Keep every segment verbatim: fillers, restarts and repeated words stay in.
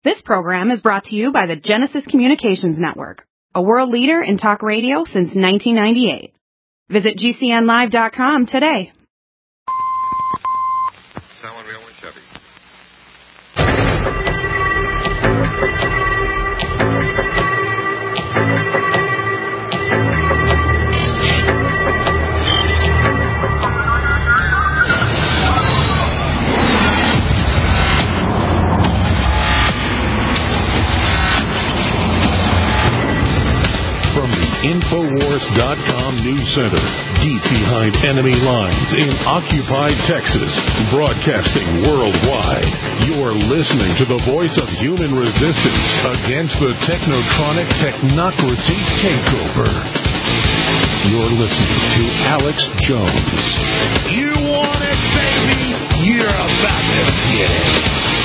This program is brought to you by the Genesis Communications Network, a world leader in talk radio since nineteen ninety-eight. Visit G C N live dot com today. Infowars dot com News Center, deep behind enemy lines in occupied Texas, broadcasting worldwide. You're listening to the voice of human resistance against the technotronic technocracy takeover. You're listening to Alex Jones. You want it, baby? You're about to get it.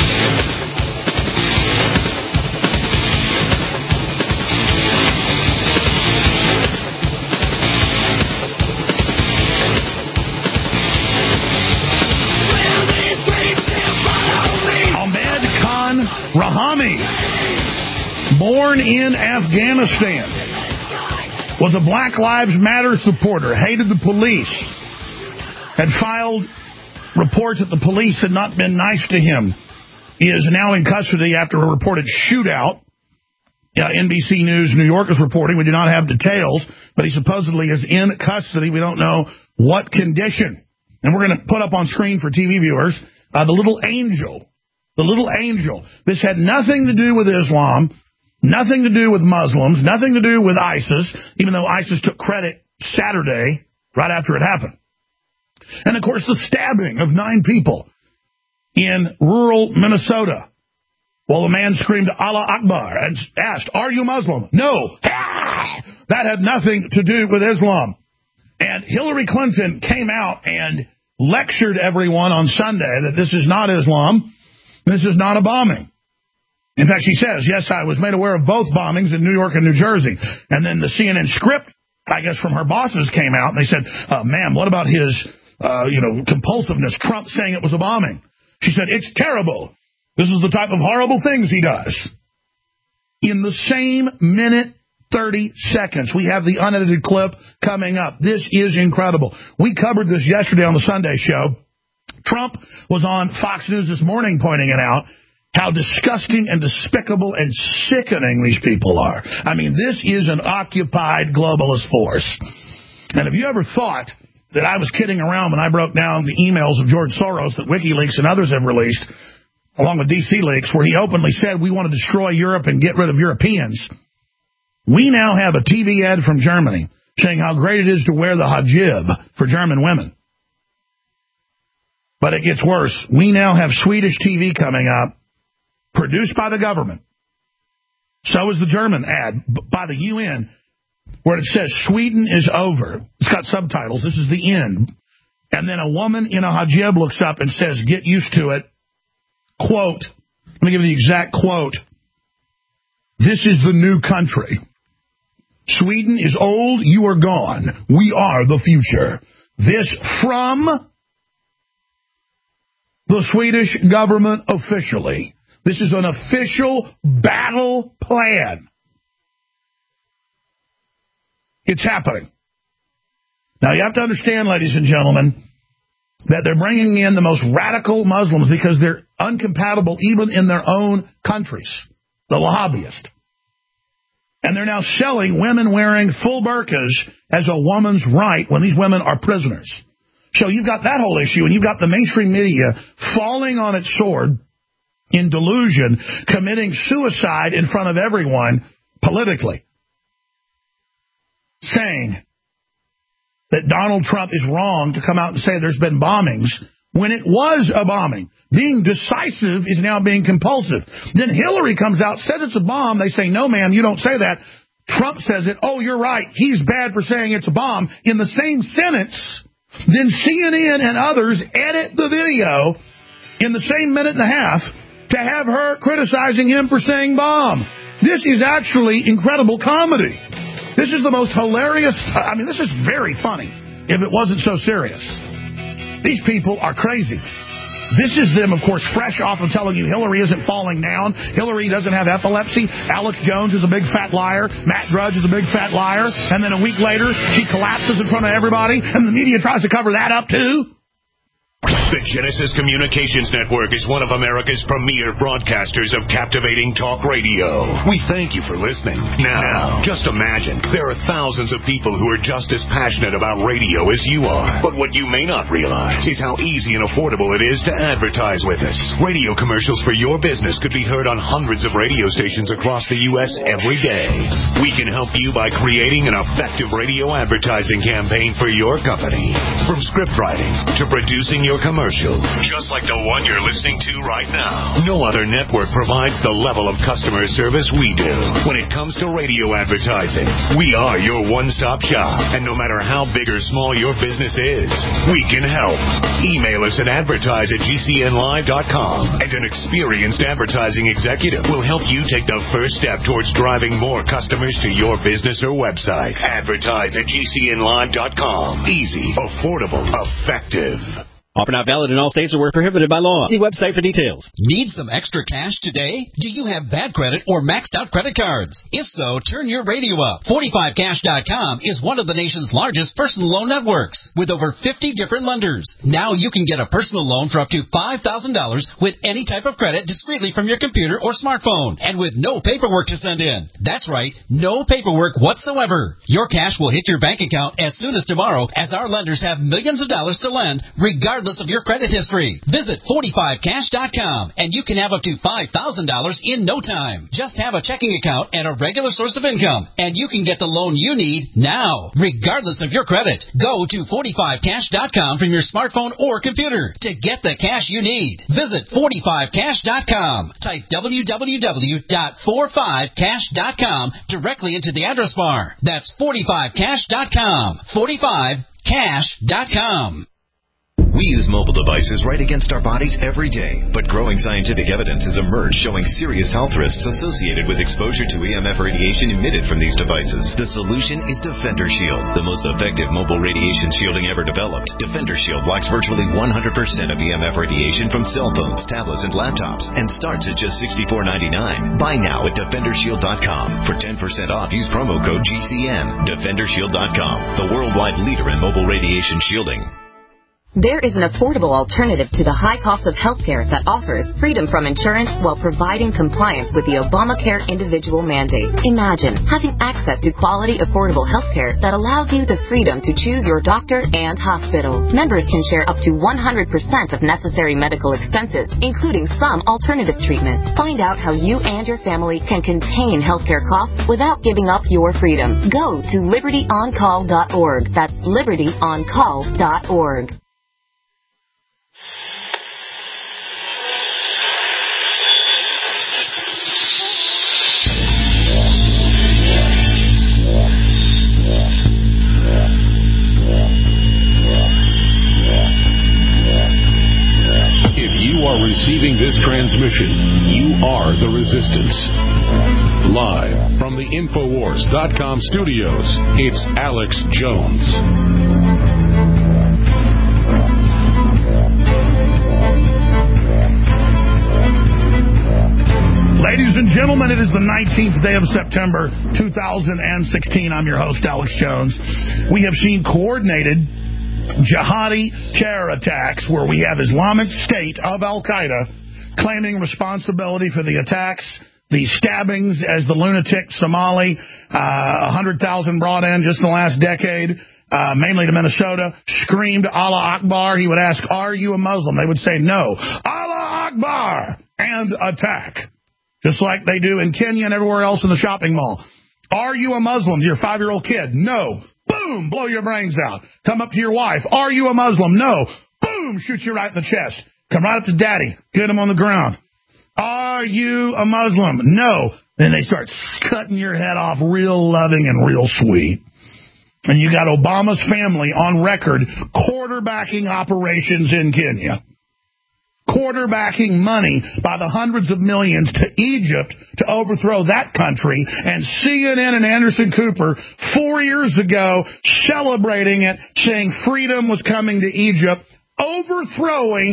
Rahami, born in Afghanistan, was a Black Lives Matter supporter, hated the police, had filed reports that the police had not been nice to him. He is now in custody after a reported shootout. Uh, N B C News New York is reporting. We do not have details, but he supposedly is in custody. We don't know what condition. And we're going to put up on screen for T V viewers uh, the little angel. The little angel. This had nothing to do with Islam, nothing to do with Muslims, nothing to do with ISIS, even though ISIS took credit Saturday, right after it happened. And, of course, the stabbing of nine people in rural Minnesota while a man screamed, Allah Akbar, and asked, are you Muslim? No. Ah! That had nothing to do with Islam. And Hillary Clinton came out and lectured everyone on Sunday that this is not Islam. This is not a bombing. In fact, she says, yes, I was made aware of both bombings in New York and New Jersey. And then the C N N script, I guess, from her bosses came out, and they said, uh, ma'am, what about his, uh, you know, compulsiveness, Trump saying it was a bombing? She said, it's terrible. This is the type of horrible things he does. In the same minute, thirty seconds, we have the unedited clip coming up. This is incredible. We covered this yesterday on the Sunday show. Trump was on Fox News this morning pointing it out, how disgusting and despicable and sickening these people are. I mean, this is an occupied globalist force. And have you ever thought that I was kidding around when I broke down the emails of George Soros that WikiLeaks and others have released, along with D C Leaks, where he openly said we want to destroy Europe and get rid of Europeans? We now have a T V ad from Germany saying how great it is to wear the hijab for German women. But it gets worse. We now have Swedish T V coming up, produced by the government. So is the German ad by the U N, where it says, Sweden is over. It's got subtitles. This is the end. And then a woman in a hijab looks up and says, get used to it. Quote, let me give you the exact quote. This is the new country. Sweden is old. You are gone. We are the future. This from the Swedish government officially. This is an official battle plan. It's happening. Now, you have to understand, ladies and gentlemen, that they're bringing in the most radical Muslims because they're incompatible even in their own countries, the Wahhabists. And they're now selling women wearing full burqas as a woman's right when these women are prisoners. So you've got that whole issue, and you've got the mainstream media falling on its sword in delusion, committing suicide in front of everyone politically, saying that Donald Trump is wrong to come out and say there's been bombings when it was a bombing. Being decisive is now being compulsive. Then Hillary comes out, says it's a bomb. They say, no, ma'am, you don't say that. Trump says it. Oh, you're right. He's bad for saying it's a bomb. In the same sentence, then C N N and others edit the video in the same minute and a half to have her criticizing him for saying bomb. This is actually incredible comedy. This is the most hilarious. I mean, this is very funny if it wasn't so serious. These people are crazy. This is them, of course, fresh off of telling you Hillary isn't falling down. Hillary doesn't have epilepsy. Alex Jones is a big fat liar. Matt Drudge is a big fat liar. And then a week later, she collapses in front of everybody, and the media tries to cover that up, too. The Genesis Communications Network is one of America's premier broadcasters of captivating talk radio. We thank you for listening. Now, just imagine, there are thousands of people who are just as passionate about radio as you are. But what you may not realize is how easy and affordable it is to advertise with us. Radio commercials for your business could be heard on hundreds of radio stations across the U S every day. We can help you by creating an effective radio advertising campaign for your company. From script writing to producing your commercial, just like the one you're listening to right now. No other network provides the level of customer service we do. When it comes to radio advertising, we are your one-stop shop. And no matter how big or small your business is, we can help. Email us at advertise at G C N live dot com, and an experienced advertising executive will help you take the first step towards driving more customers to your business or website. Advertise at G C N live dot com. Easy, affordable, effective. Offer not valid in all states or were prohibited by law. See website for details. Need some extra cash today? Do you have bad credit or maxed out credit cards? If so, turn your radio up. forty-five cash dot com is one of the nation's largest personal loan networks with over fifty different lenders. Now you can get a personal loan for up to five thousand dollars with any type of credit discreetly from your computer or smartphone and with no paperwork to send in. That's right, no paperwork whatsoever. Your cash will hit your bank account as soon as tomorrow, as our lenders have millions of dollars to lend regardless of your credit history. Visit forty-five cash dot com and you can have up to five thousand dollars in no time. Just have a checking account and a regular source of income, and you can get the loan you need now, regardless of your credit. Go to forty-five cash dot com from your smartphone or computer to get the cash you need. Visit forty-five cash dot com. Type w w w dot forty-five cash dot com directly into the address bar. That's forty-five cash dot com. forty-five cash dot com. We use mobile devices right against our bodies every day, but growing scientific evidence has emerged showing serious health risks associated with exposure to E M F radiation emitted from these devices. The solution is Defender Shield, the most effective mobile radiation shielding ever developed. Defender Shield blocks virtually one hundred percent of E M F radiation from cell phones, tablets, and laptops, and starts at just sixty-four ninety-nine. Buy now at defender shield dot com. For ten percent off, use promo code G C N. defender shield dot com, the worldwide leader in mobile radiation shielding. There is an affordable alternative to the high cost of health care that offers freedom from insurance while providing compliance with the Obamacare individual mandate. Imagine having access to quality, affordable health care that allows you the freedom to choose your doctor and hospital. Members can share up to one hundred percent of necessary medical expenses, including some alternative treatments. Find out how you and your family can contain healthcare costs without giving up your freedom. Go to liberty on call dot org. That's liberty on call dot org. Receiving this transmission, you are the Resistance. Live from the Infowars dot com studios, it's Alex Jones. Ladies and gentlemen, it is the nineteenth day of September, two thousand sixteen. I'm your host, Alex Jones. We have seen coordinated jihadi terror attacks where we have Islamic State of Al-Qaeda claiming responsibility for the attacks, the stabbings as the lunatic Somali, uh, one hundred thousand brought in just in the last decade, uh, mainly to Minnesota, screamed Allah Akbar. He would ask, are you a Muslim? They would say no. Allah Akbar! And attack. Just like they do in Kenya and everywhere else in the shopping mall. Are you a Muslim? Your five-year-old kid? No. Boom, blow your brains out. Come up to your wife. Are you a Muslim? No. Boom, shoot you right in the chest. Come right up to daddy. Get him on the ground. Are you a Muslim? No. Then they start cutting your head off real loving and real sweet. And you got Obama's family on record quarterbacking operations in Kenya. Quarterbacking money by the hundreds of millions to Egypt to overthrow that country, and C N N and Anderson Cooper four years ago celebrating it, saying freedom was coming to Egypt, overthrowing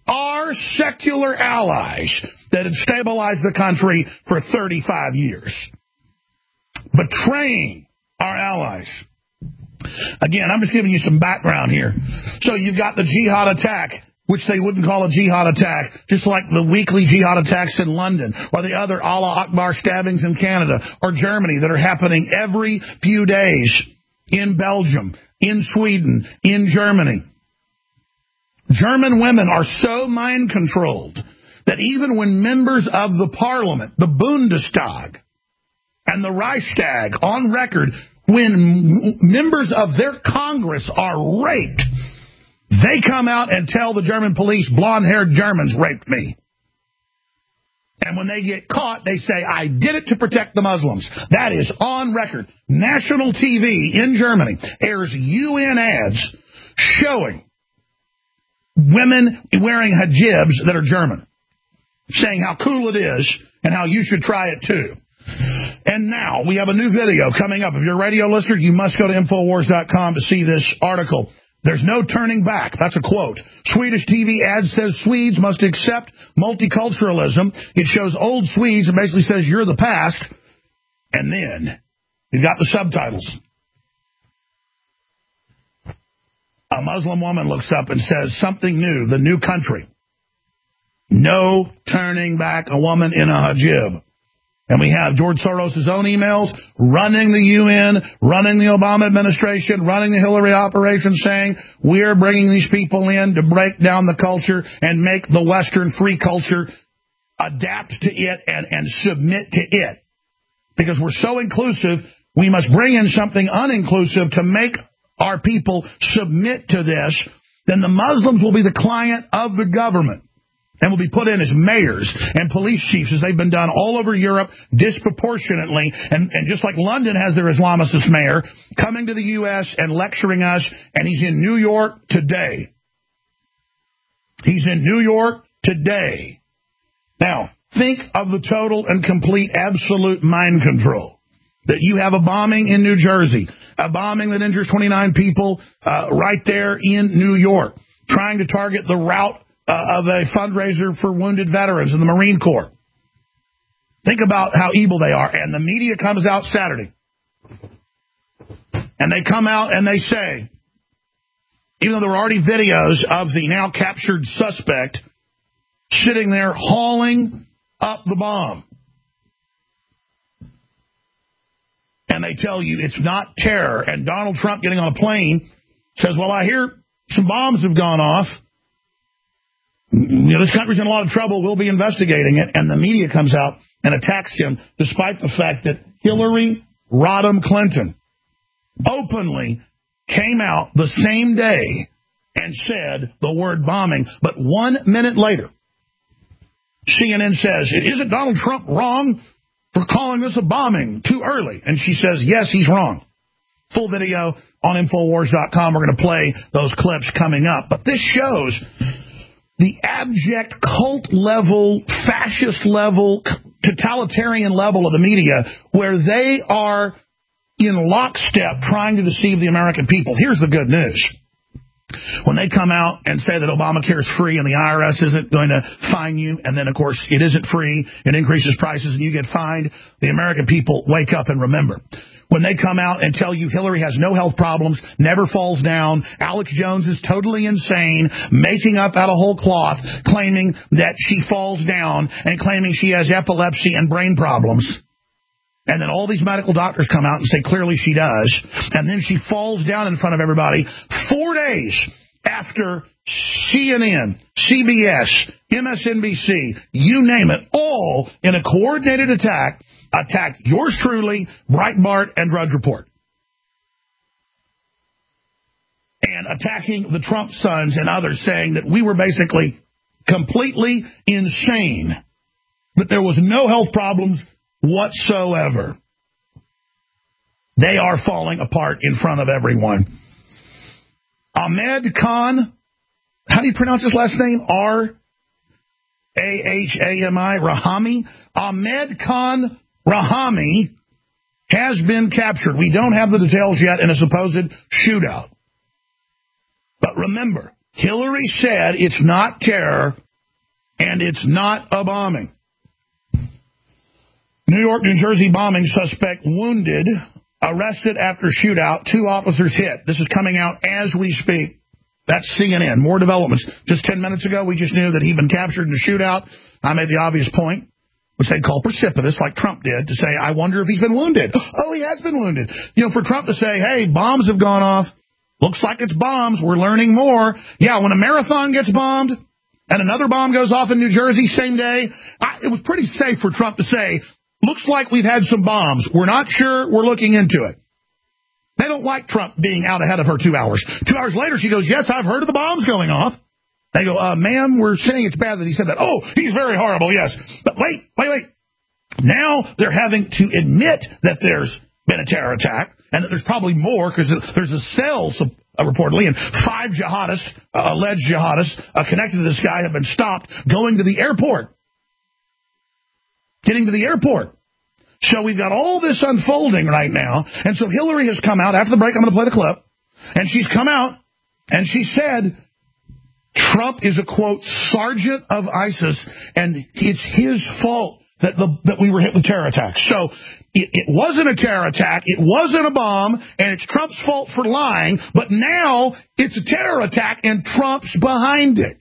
our secular allies that had stabilized the country for thirty-five years. Betraying our allies. Again, I'm just giving you some background here. So you've got the jihad attack, which they wouldn't call a jihad attack, just like the weekly jihad attacks in London, or the other Allah Akbar stabbings in Canada, or Germany that are happening every few days in Belgium, in Sweden, in Germany. German women are so mind-controlled that even when members of the parliament, the Bundestag, and the Reichstag, on record, when members of their Congress are raped, they come out and tell the German police, blonde-haired Germans raped me. And when they get caught, they say, I did it to protect the Muslims. That is on record. National T V in Germany airs U N ads showing women wearing hijabs that are German, saying how cool it is and how you should try it too. And now we have a new video coming up. If you're a radio listener, you must go to Infowars dot com to see this article. There's no turning back. That's a quote. Swedish T V ad says Swedes must accept multiculturalism. It shows old Swedes and basically says you're the past. And then you've got the subtitles. A Muslim woman looks up and says something new, the new country. No turning back, a woman in a hijab. And we have George Soros' own emails running the U N, running the Obama administration, running the Hillary operation, saying we're bringing these people in to break down the culture and make the Western free culture adapt to it and, and submit to it. Because we're so inclusive, we must bring in something uninclusive to make our people submit to this. Then the Muslims will be the client of the government and will be put in as mayors and police chiefs, as they've been done all over Europe disproportionately. And, and just like London has their Islamicist mayor coming to the U S and lecturing us, and he's in New York today. He's in New York today. Now, think of the total and complete absolute mind control. That you have a bombing in New Jersey, a bombing that injures twenty-nine people uh, right there in New York, trying to target the route Uh, of a fundraiser for wounded veterans in the Marine Corps. Think about how evil they are. And the media comes out Saturday. And they come out and they say, even though there were already videos of the now captured suspect sitting there hauling up the bomb. And they tell you it's not terror. And Donald Trump getting on a plane says, well, I hear some bombs have gone off. You know, this country's in a lot of trouble. We'll be investigating it. And the media comes out and attacks him, despite the fact that Hillary Rodham Clinton openly came out the same day and said the word bombing. But one minute later, C N N says, isn't Donald Trump wrong for calling this a bombing too early? And she says, yes, he's wrong. Full video on Infowars dot com. We're going to play those clips coming up. But this shows the abject cult level, fascist level, totalitarian level of the media, where they are in lockstep trying to deceive the American people. Here's the good news. When they come out and say that Obamacare is free and the I R S isn't going to fine you, and then, of course, it isn't free, it increases prices and you get fined, the American people wake up and remember. When they come out and tell you Hillary has no health problems, never falls down, Alex Jones is totally insane, making up out of whole cloth, claiming that she falls down and claiming she has epilepsy and brain problems. And then all these medical doctors come out and say clearly she does. And then she falls down in front of everybody four days after C N N, C B S, M S N B C, you name it, all in a coordinated attack, attacked yours truly, Breitbart, and Drudge Report. And attacking the Trump sons and others, saying that we were basically completely insane, that there was no health problems whatsoever. They are falling apart in front of everyone. Ahmed Khan, how do you pronounce his last name? R A H A M I, Rahami. Ahmed Khan Rahami has been captured. We don't have the details yet in a supposed shootout. But remember, Hillary said it's not terror and it's not a bombing. New York, New Jersey bombing suspect wounded, arrested after shootout, two officers hit. This is coming out as we speak. That's C N N. More developments. Just ten minutes ago, we just knew that he'd been captured in a shootout. I made the obvious point, which they'd call precipitous, like Trump did, to say, I wonder if he's been wounded. Oh, he has been wounded. You know, for Trump to say, hey, bombs have gone off. Looks like it's bombs. We're learning more. Yeah, when a marathon gets bombed and another bomb goes off in New Jersey same day, I, it was pretty safe for Trump to say, looks like we've had some bombs. We're not sure. We're looking into it. They don't like Trump being out ahead of her two hours. Two hours later, she goes, yes, I've heard of the bombs going off. They go, uh, ma'am, we're saying it's bad that he said that. Oh, he's very horrible, yes. But wait, wait, wait. Now they're having to admit that there's been a terror attack and that there's probably more because there's a cell, uh, reportedly, and five jihadists, uh, alleged jihadists, uh, connected to this guy have been stopped going to the airport. Getting to the airport. So we've got all this unfolding right now. And so Hillary has come out. After the break, I'm going to play the clip. And she's come out and she said Trump is a, quote, sergeant of ISIS, and it's his fault that the that we were hit with terror attacks. So it, it wasn't a terror attack. It wasn't a bomb. And it's Trump's fault for lying. But now it's a terror attack and Trump's behind it.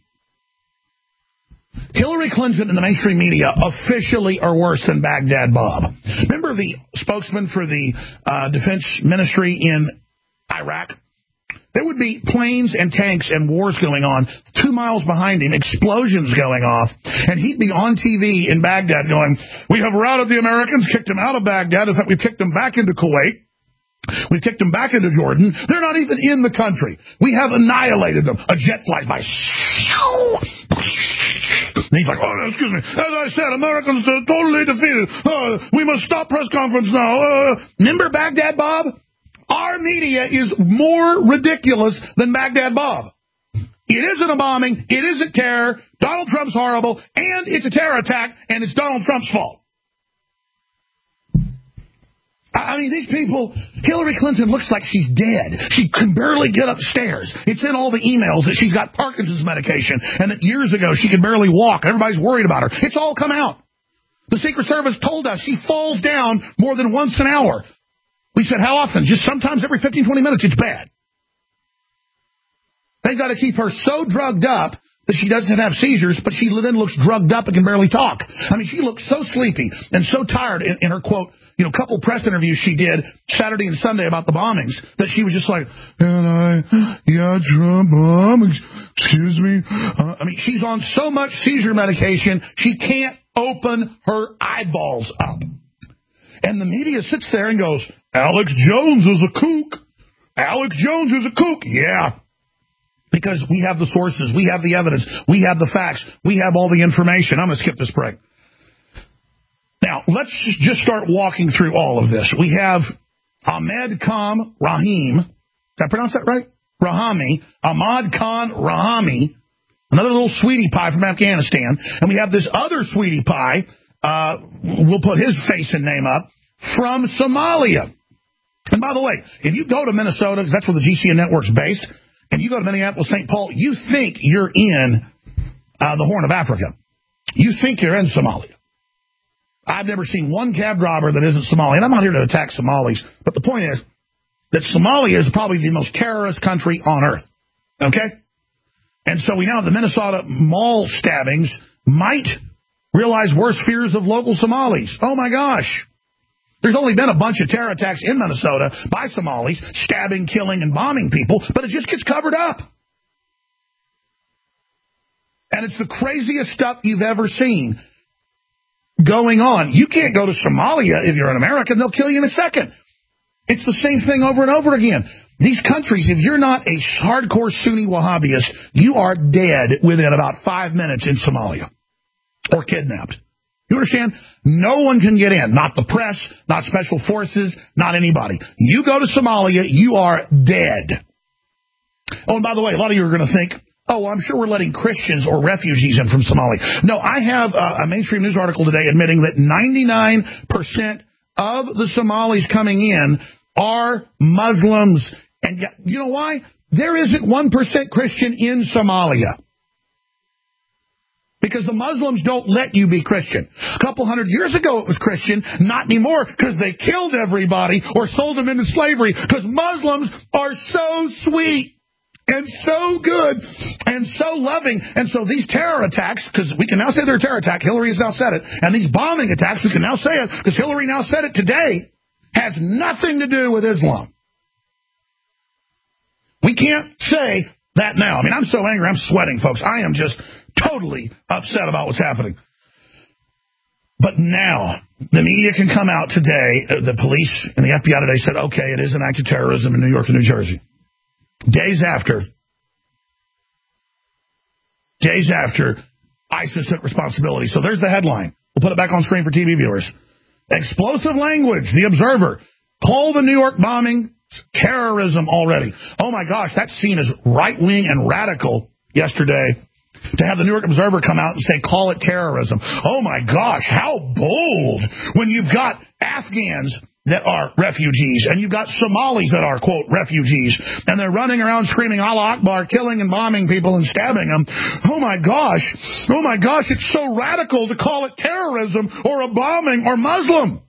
Hillary Clinton and the mainstream media officially are worse than Baghdad Bob. Remember the spokesman for the uh, defense ministry in Iraq? There would be planes and tanks and wars going on two miles behind him, explosions going off, and he'd be on T V in Baghdad going, we have routed the Americans, kicked them out of Baghdad. In fact, we've kicked them back into Kuwait. We've kicked them back into Jordan. They're not even in the country. We have annihilated them. A jet flies by. And he's like, oh, excuse me. As I said, Americans are totally defeated. Uh, we must stop press conference now. Uh, remember Baghdad Bob? Our media is more ridiculous than Baghdad Bob. It isn't a bombing. It isn't terror. Donald Trump's horrible. And it's a terror attack. And it's Donald Trump's fault. I mean, these people, Hillary Clinton looks like she's dead. She can barely get upstairs. It's in all the emails that she's got Parkinson's medication and that years ago she could barely walk. Everybody's worried about her. It's all come out. The Secret Service told us she falls down more than once an hour. We said, how often? Just sometimes every fifteen, twenty minutes. It's bad. They've got to keep her so drugged up that she doesn't have seizures, but she then looks drugged up and can barely talk. I mean, she looks so sleepy and so tired in, in her, quote, you know, couple press interviews she did Saturday and Sunday about the bombings that she was just like, and I, yeah, Trump bombings, excuse me. Uh, I mean, she's on so much seizure medication, she can't open her eyeballs up. And the media sits there and goes, Alex Jones is a kook. Alex Jones is a kook. Yeah. Because we have the sources, we have the evidence, we have the facts, we have all the information. I'm going to skip this break. Now, let's just start walking through all of this. We have Ahmed Khan Rahim. Did I pronounce that right? Rahami. Ahmad Khan Rahami. Another little sweetie pie from Afghanistan. And we have this other sweetie pie, uh, we'll put his face and name up, from Somalia. And by the way, if you go to Minnesota, because that's where the G C N network's based, and you go to Minneapolis, Saint Paul, you think you're in uh, the Horn of Africa. You think you're in Somalia. I've never seen one cab driver that isn't Somali. And I'm not here to attack Somalis, but the point is that Somalia is probably the most terrorist country on earth. Okay? And so we now have the Minnesota mall stabbings might realize worse fears of local Somalis. Oh, my gosh. There's only been a bunch of terror attacks in Minnesota by Somalis, stabbing, killing, and bombing people, but it just gets covered up. And it's the craziest stuff you've ever seen going on. You can't go to Somalia if you're an American. They'll kill you in a second. It's the same thing over and over again. These countries, if you're not a hardcore Sunni Wahhabist, you are dead within about five minutes in Somalia or kidnapped. You understand? No one can get in. Not the press, not special forces, not anybody. You go to Somalia, you are dead. Oh, and by the way, a lot of you are going to think, oh, well, I'm sure we're letting Christians or refugees in from Somalia. No, I have uh, a mainstream news article today admitting that ninety-nine percent of the Somalis coming in are Muslims. And you know why? there isn't one percent Christian in Somalia. Because the Muslims don't let you be Christian. A couple hundred years ago it was Christian, not anymore, because they killed everybody or sold them into slavery, because Muslims are so sweet and so good and so loving. And so these terror attacks, because we can now say they're a terror attack, Hillary has now said it, and these bombing attacks, we can now say it, because Hillary now said it today, has nothing to do with Islam. We can't say that now. I mean, I'm so angry, I'm sweating, folks. I am just totally upset about what's happening. But now, the media can come out today, uh, the police and the F B I today said, okay, it is an act of terrorism in New York and New Jersey. Days after, days after, ISIS took responsibility. So there's the headline. We'll put it back on screen for T V viewers. Explosive language, The Observer. Call the New York bombing terrorism already. Oh my gosh, that's seen as right-wing and radical yesterday. To have the New York Observer come out and say, call it terrorism. Oh, my gosh, how bold when you've got Afghans that are refugees and you've got Somalis that are, quote, refugees, and they're running around screaming Allah Akbar, killing and bombing people and stabbing them. Oh, my gosh. Oh, my gosh, it's so radical to call it terrorism or a bombing or Muslim.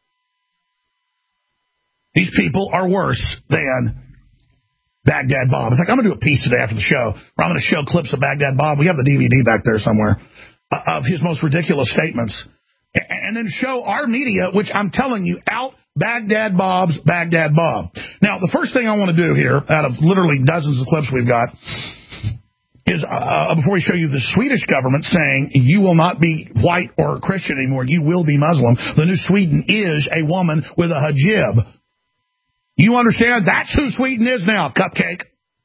These people are worse than Baghdad Bob. In fact, I'm going to do a piece today after the show where I'm going to show clips of Baghdad Bob. We have the D V D back there somewhere uh, of his most ridiculous statements. And then show our media, which I'm telling you, out Baghdad Bob's Baghdad Bob. Now, the first thing I want to do here, out of literally dozens of clips we've got, is uh, before we show you the Swedish government saying you will not be white or Christian anymore, you will be Muslim. The new Sweden is a woman with a hijab. You understand? That's who Sweden is now, cupcake.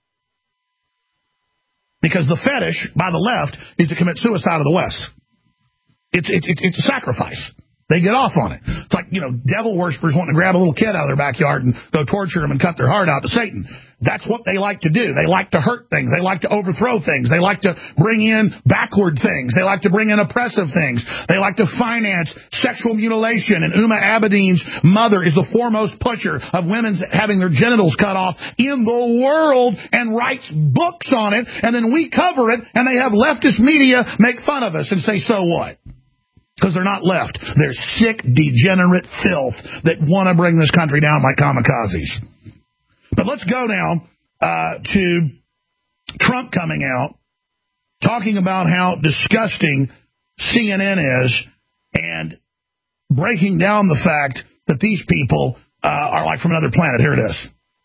Because the fetish by the left is to commit suicide of the West. It's, it's, it's a sacrifice. They get off on it. It's like, you know, devil worshippers wanting to grab a little kid out of their backyard and go torture them and cut their heart out to Satan. That's what they like to do. They like to hurt things. They like to overthrow things. They like to bring in backward things. They like to bring in oppressive things. They like to finance sexual mutilation. And Uma Abedin's mother is the foremost pusher of women having their genitals cut off in the world and writes books on it. And then we cover it, and they have leftist media make fun of us and say, so what? Because they're not left. They're sick, degenerate filth that want to bring this country down like kamikazes. But let's go now uh, to Trump coming out, talking about how disgusting C N N is, and breaking down the fact that these people uh, are like from another planet. Here it is.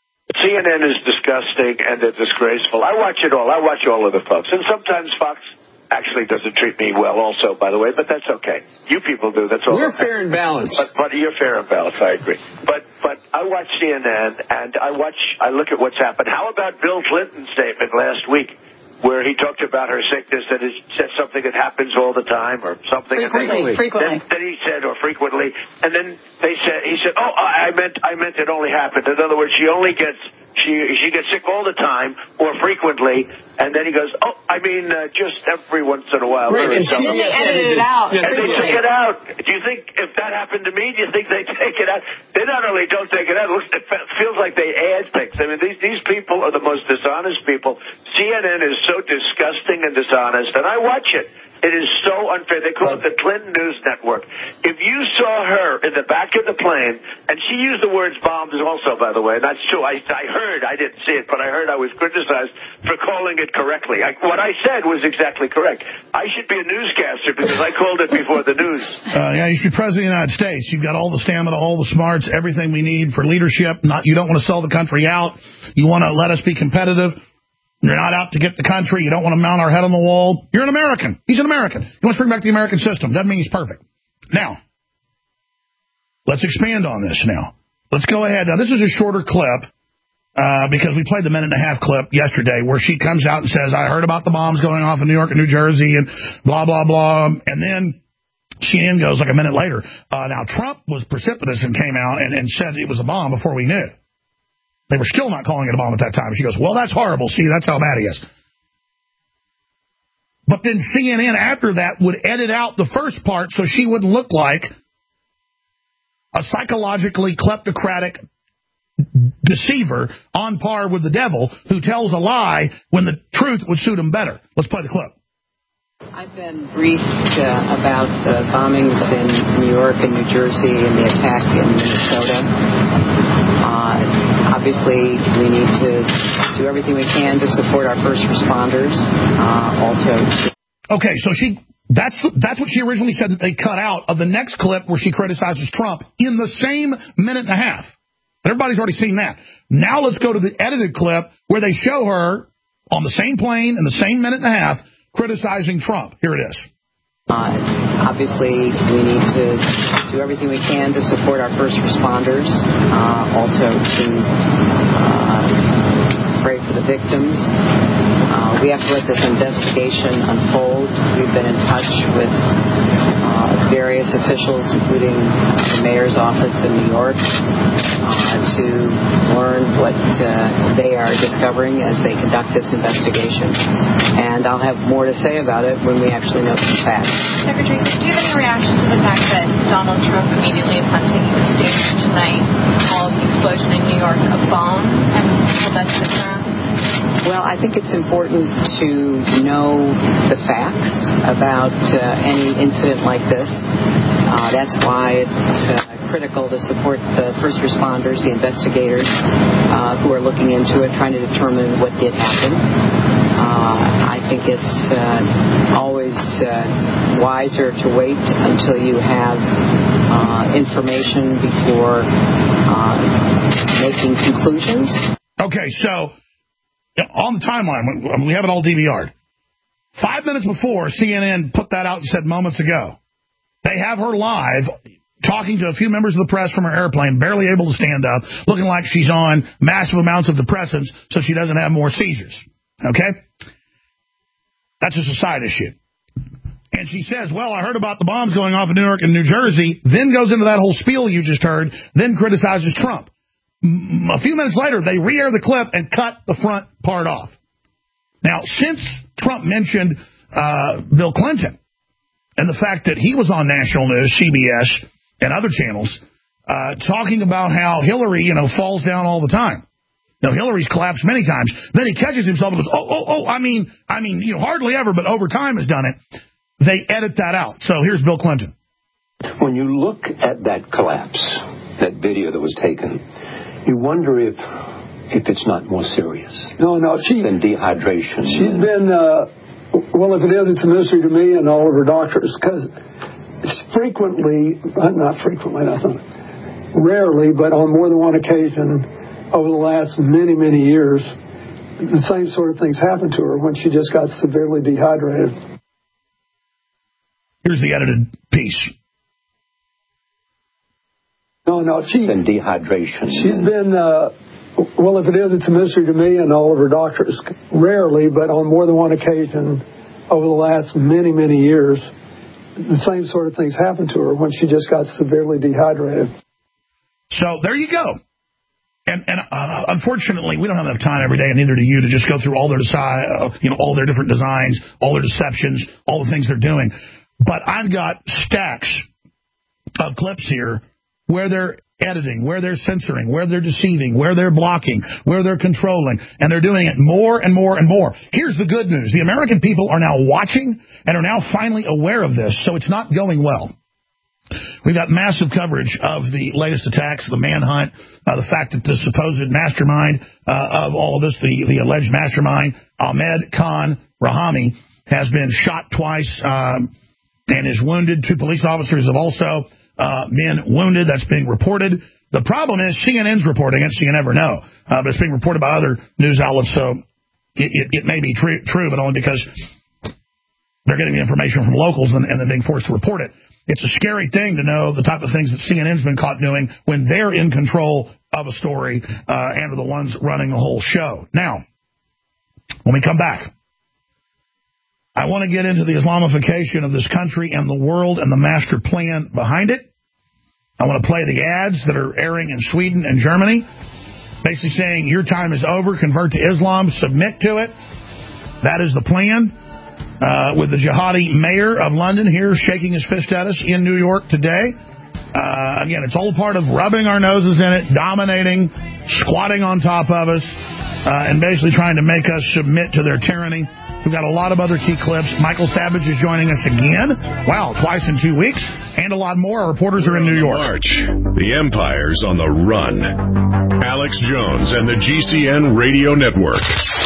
C N N is disgusting and they're disgraceful. I watch it all. I watch all of the folks. And sometimes Fox actually doesn't treat me well also, by the way, but that's okay. You people do, that's all. We're fair and balanced. But, but you're fair and balanced, I agree. But but I watch C N N, and I watch, I look at what's happened. How about Bill Clinton's statement last week, where he talked about her sickness, that it said something that happens all the time, or something. Frequently, frequently. Then, then he said, or frequently, and then they said, he said, oh, I meant, I meant it only happened. In other words, she only gets, she she gets sick all the time, or frequently, and then he goes, oh, I mean, uh, just every once in a while. Right, and then they edited it out. And they took it out. Do you think if that happened to me, do you think they take it out? They not only don't take it out, it feels like they add things. I mean, these, these people are the most dishonest people. C N N is so disgusting and dishonest, and I watch it. It is so unfair. They call it the Clinton News Network. If you saw her in the back of the plane, and she used the words bombs also, by the way, and that's true. I, I heard, I didn't see it, but I heard I was criticized for calling it correctly. I, what I said was exactly correct. I should be a newscaster because I called it before the news. Uh, yeah, you should be president of the United States. You've got all the stamina, all the smarts, everything we need for leadership. Not, you don't want to sell the country out. You want to let us be competitive. You're not out to get the country. You don't want to mount our head on the wall. You're an American. He's an American. He wants to bring back the American system. Doesn't mean he's perfect. Now, let's expand on this now. Let's go ahead. Now, this is a shorter clip uh, because we played the minute and a half clip yesterday where she comes out and says, I heard about the bombs going off in New York and New Jersey and blah, blah, blah. And then C N N goes like a minute later. Uh, now, Trump was precipitous and came out and, and said it was a bomb before we knew. They were still not calling it a bomb at that time. She goes, well, that's horrible. See, that's how bad he is. But then C N N after that would edit out the first part so she wouldn't look like a psychologically kleptocratic deceiver on par with the devil who tells a lie when the truth would suit him better. Let's play the clip. I've been briefed uh, about the bombings in New York and New Jersey and the attack in Minnesota. Uh, obviously, we need to do everything we can to support our first responders. Uh, also, okay, so she that's that's what she originally said that they cut out of the next clip where she criticizes Trump in the same minute and a half. Everybody's already seen that. Now let's go to the edited clip where they show her on the same plane in the same minute and a half criticizing Trump. Here it is. Uh, obviously, we need to do everything we can to support our first responders. Uh, also to uh, pray for the victims. Uh, we have to let this investigation unfold. We've been in touch with uh, various officials, including the mayor's office in New York, uh, to learn what uh, they are discovering as they conduct this investigation. And I'll have more to say about it when we actually know some facts. Secretary, do you have any reaction to the fact that Donald Trump immediately upon taking the stage tonight called the explosion in New York a bomb and pulled that to the ground? Well, I think it's important to know the facts about uh, any incident like this. Uh, that's why it's uh, critical to support the first responders, the investigators uh, who are looking into it, trying to determine what did happen. Uh, I think it's uh, always uh, wiser to wait until you have uh, information before uh, making conclusions. Okay, so on the timeline, we have it all D V R'd. Five minutes before, C N N put that out and said moments ago. They have her live talking to a few members of the press from her airplane, barely able to stand up, looking like she's on massive amounts of depressants so she doesn't have more seizures. Okay? That's just a side issue. And she says, well, I heard about the bombs going off in New York and New Jersey, then goes into that whole spiel you just heard, then criticizes Trump. A few minutes later, they re-air the clip and cut the front part off. Now, since Trump mentioned uh, Bill Clinton and the fact that he was on national news, C B S, and other channels, uh, talking about how Hillary, you know, falls down all the time. Now, Hillary's collapsed many times. Then he catches himself and goes, oh, oh, oh, I mean, I mean, you know, hardly ever, but over time has done it. They edit that out. So here's Bill Clinton. When you look at that collapse, that video that was taken, you wonder if if it's not more serious. No, no, she than dehydration. She's been uh, well. If it is, it's a mystery to me and all of her doctors, because frequently, not frequently, nothing, rarely, but on more than one occasion over the last many, many years, the same sort of things happened to her when she just got severely dehydrated. Here's the edited piece. No, no, she than dehydration. She's been, uh, well, if it is, it's a mystery to me and all of her doctors. Rarely, but on more than one occasion over the last many, many years, the same sort of things happened to her when she just got severely dehydrated. So there you go. And, and uh, unfortunately, we don't have enough time every day, and neither do you, to just go through all their desi- uh, you know, all their different designs, all their deceptions, all the things they're doing. But I've got stacks of clips here where they're editing, where they're censoring, where they're deceiving, where they're blocking, where they're controlling, and they're doing it more and more and more. Here's the good news. The American people are now watching and are now finally aware of this, so it's not going well. We've got massive coverage of the latest attacks, the manhunt, uh, the fact that the supposed mastermind uh, of all of this, the, the alleged mastermind, Ahmed Khan Rahami, has been shot twice um, and is wounded. Two police officers have also uh, been wounded. That's being reported. The problem is C N N's reporting it, so you never know. Uh, but it's being reported by other news outlets, so it, it, it may be true, true, but only because they're getting the information from locals and, and they're being forced to report it. It's a scary thing to know the type of things that C N N's been caught doing when they're in control of a story uh, and are the ones running the whole show. Now, when we come back, I want to get into the Islamification of this country and the world and the master plan behind it. I want to play the ads that are airing in Sweden and Germany, basically saying your time is over, convert to Islam, submit to it. That is the plan. Uh, with the jihadi mayor of London here shaking his fist at us in New York today. Uh, again, it's all part of rubbing our noses in it, dominating, squatting on top of us, uh, and basically trying to make us submit to their tyranny. We've got a lot of other key clips. Michael Savage is joining us again. Wow, twice in two weeks. And a lot more. Our reporters are in New York. March. The Empire's on the run. Alex Jones and the G C N Radio Network.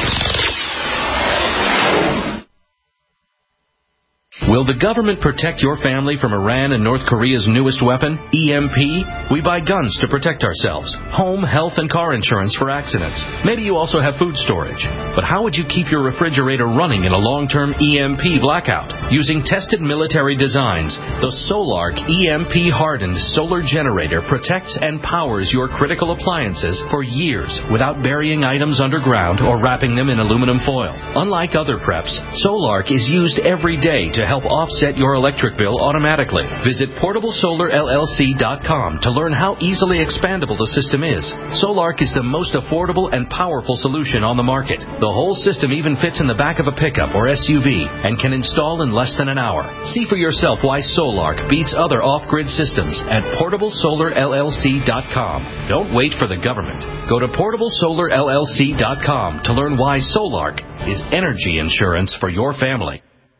Will the government protect your family from Iran and North Korea's newest weapon, E M P? We buy guns to protect ourselves, home, health, and car insurance for accidents. Maybe you also have food storage. But how would you keep your refrigerator running in a long-term E M P blackout? Using tested military designs, the Solark E M P-hardened solar generator protects and powers your critical appliances for years without burying items underground or wrapping them in aluminum foil. Unlike other preps, Solark is used every day to help offset your electric bill automatically. Visit portable solar L L C dot com to learn how easily expandable the system is. Solark is the most affordable and powerful solution on the market. The whole system even fits in the back of a pickup or S U V and can install in less than an hour. See for yourself why Solark beats other off-grid systems at portable solar L L C dot com. Don't wait for the government. Go to portable solar L L C dot com to learn why Solark is energy insurance for your family.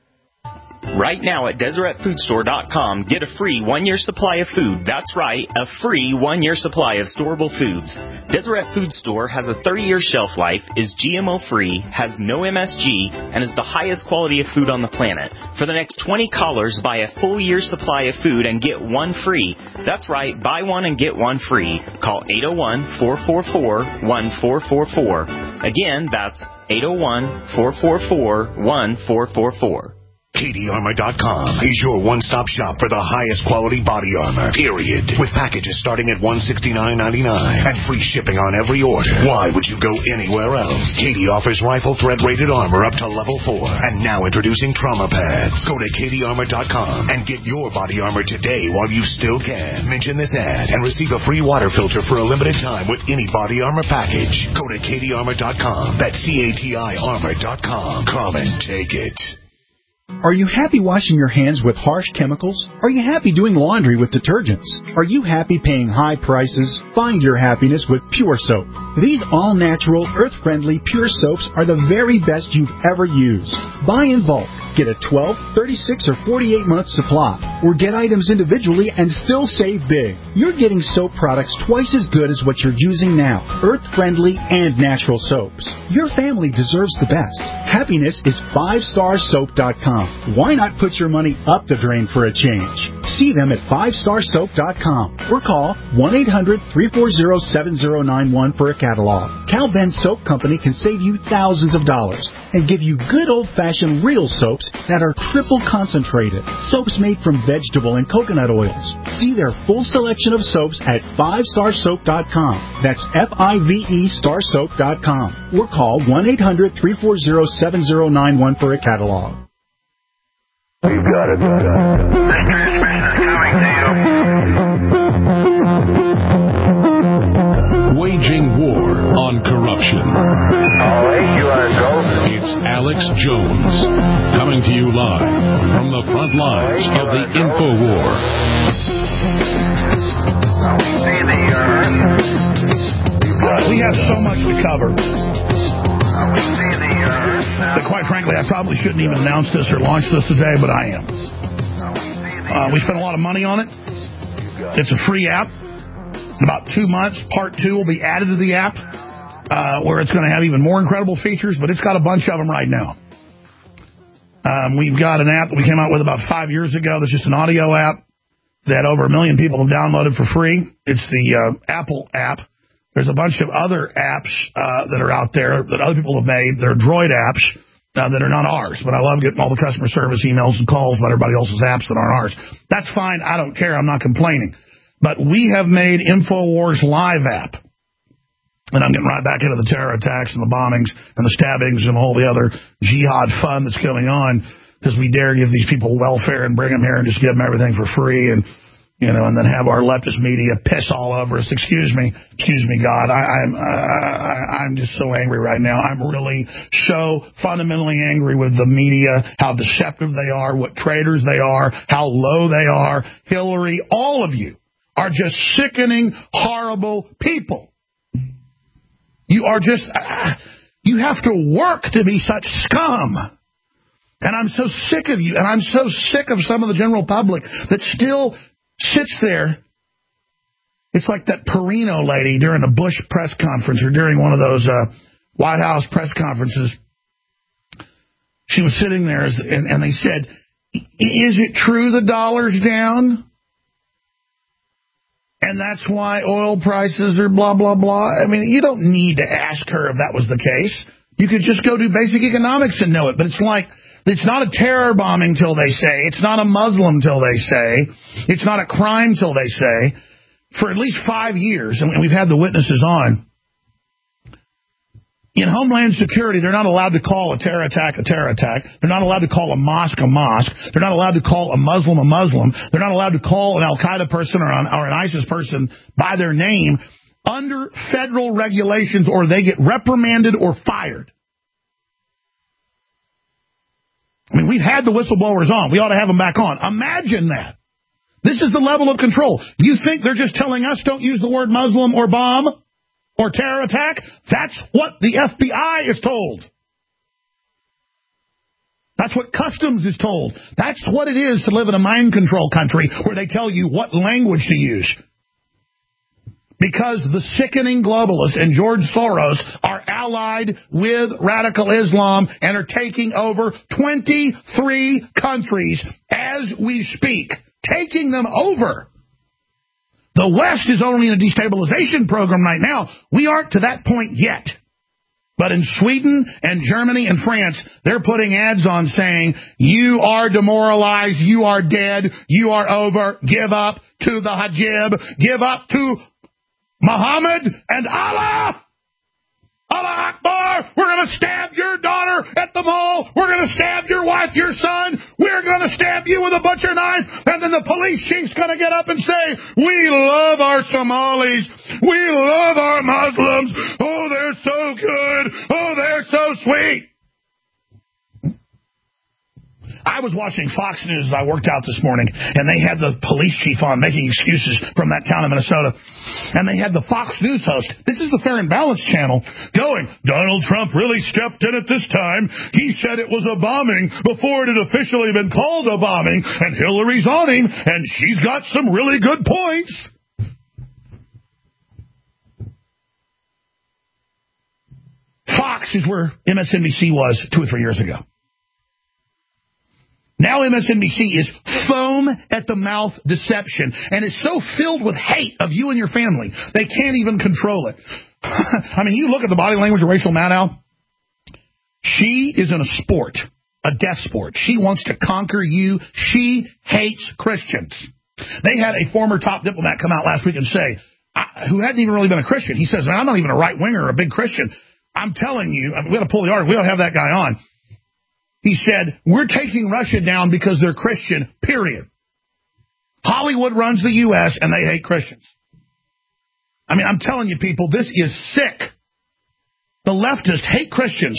Right now at Deseret Food Store dot com, get a free one-year supply of food. That's right, a free one-year supply of storable foods. Deseret Food Store has a thirty-year shelf life, is G M O-free, has no M S G, and is the highest quality of food on the planet. For the next twenty callers, buy a full year's supply of food and get one free. That's right, buy one and get one free. Call eight oh one, four four four, one four four four. Again, that's eight oh one, four four four, one four four four. Katie Armor dot com is your one-stop shop for the highest quality body armor, period. With packages starting at one hundred sixty-nine ninety-nine and free shipping on every order. Why would you go anywhere else? Katie offers rifle threat-rated armor up to level four. And now introducing trauma pads. Go to Katie Armor dot com and get your body armor today while you still can. Mention this ad and receive a free water filter for a limited time with any body armor package. Go to Katie Armor dot com. That's C A T I Armor dot com. Come and take it. Are you happy washing your hands with harsh chemicals? Are you happy doing laundry with detergents? Are you happy paying high prices? Find your happiness with Pure Soap. These all-natural, earth-friendly Pure Soaps are the very best you've ever used. Buy in bulk. Get a twelve, thirty-six, or forty-eight month supply. Or get items individually and still save big. You're getting soap products twice as good as what you're using now. Earth-friendly and natural soaps. Your family deserves the best. Happiness is five star soap dot com. Why not put your money up the drain for a change? See them at five star soap dot com or call one eight hundred, three four zero, seven zero nine one for a catalog. Cal Ben Soap Company can save you thousands of dollars and give you good old-fashioned real soaps that are triple concentrated. Soaps made from vegetable and coconut oils. See their full selection of soaps at five star soap dot com. That's F I V E star soap dot com. Or call one eight hundred, three four zero, seven zero nine one for a catalog. You got it. This transmission is coming to you. Waging war on corruption. All right, you are go. It's Alex Jones, coming to you live from the front lines of the info war. We see the earth. We have so much to cover. We see the earth. That quite frankly, I probably shouldn't even announce this or launch this today, but I am. Uh, we spent a lot of money on it. It's a free app. In about two months, part two will be added to the app, uh, where it's going to have even more incredible features, but it's got a bunch of them right now. Um, we've got an app that we came out with about five years ago that's just an audio app that over a million people have downloaded for free. It's the uh, Apple app. There's a bunch of other apps uh, that are out there that other people have made. They're Droid apps uh, that are not ours, but I love getting all the customer service emails and calls about everybody else's apps that aren't ours. That's fine. I don't care. I'm not complaining. But we have made InfoWars Live app. And I'm getting right back into the terror attacks and the bombings and the stabbings and all the other jihad fun that's going on because we dare give these people welfare and bring them here and just give them everything for free and, you know, and then have our leftist media piss all over us. Excuse me. Excuse me, God. I, I'm I, I'm just so angry right now. I'm really so fundamentally angry with the media, how deceptive they are, what traitors they are, how low they are. Hillary, all of you are just sickening, horrible people. You are just, uh, you have to work to be such scum. And I'm so sick of you, and I'm so sick of some of the general public that still sits there. It's like that Perino lady during a Bush press conference or during one of those uh, White House press conferences. She was sitting there, and, and they said, is it true the dollar's down? And that's why oil prices are blah, blah, blah. I mean, you don't need to ask her if that was the case. You could just go do basic economics and know it. But it's like, it's not a terror bombing till they say. It's not a Muslim till they say. It's not a crime till they say. For at least five years, and we've had the witnesses on, in Homeland Security, they're not allowed to call a terror attack a terror attack. They're not allowed to call a mosque a mosque. They're not allowed to call a Muslim a Muslim. They're not allowed to call an Al-Qaeda person or an, or an ISIS person by their name under federal regulations, or they get reprimanded or fired. I mean, we've had the whistleblowers on. We ought to have them back on. Imagine that. This is the level of control. You think they're just telling us don't use the word Muslim or bomb or terror attack? That's what the F B I is told. That's what Customs is told. That's what it is to live in a mind control country where they tell you what language to use. Because the sickening globalists and George Soros are allied with radical Islam and are taking over twenty-three countries as we speak. Taking them over. The West is only in a destabilization program right now. We aren't to that point yet. But in Sweden and Germany and France, they're putting ads on saying, you are demoralized, you are dead, you are over, give up to the Hajib, give up to Muhammad and Allah. Allah Akbar, we're going to stab your daughter at the mall. We're going to stab your wife, your son. We're going to stab you with a butcher knife. And then the police chief's going to get up and say, we love our Somalis. We love our Muslims. Oh, they're so good. Oh, they're so sweet. I was watching Fox News as I worked out this morning, and they had the police chief on making excuses from that town in Minnesota. And they had the Fox News host, this is the Fair and Balanced channel, going, Donald Trump really stepped in at this time. He said it was a bombing before it had officially been called a bombing, and Hillary's on him, and she's got some really good points. Fox is where M S N B C was two or three years ago. Now M S N B C is foam at the mouth deception, and is so filled with hate of you and your family, they can't even control it. I mean, you look at the body language of Rachel Maddow. She is in a sport, a death sport. She wants to conquer you. She hates Christians. They had a former top diplomat come out last week and say, I, who hadn't even really been a Christian, he says, man, I'm not even a right-winger or a big Christian. I'm telling you, I mean, we got to pull the article. We don't have that guy on. He said, we're taking Russia down because they're Christian, period. Hollywood runs the U S and they hate Christians. I mean, I'm telling you, people, this is sick. The leftists hate Christians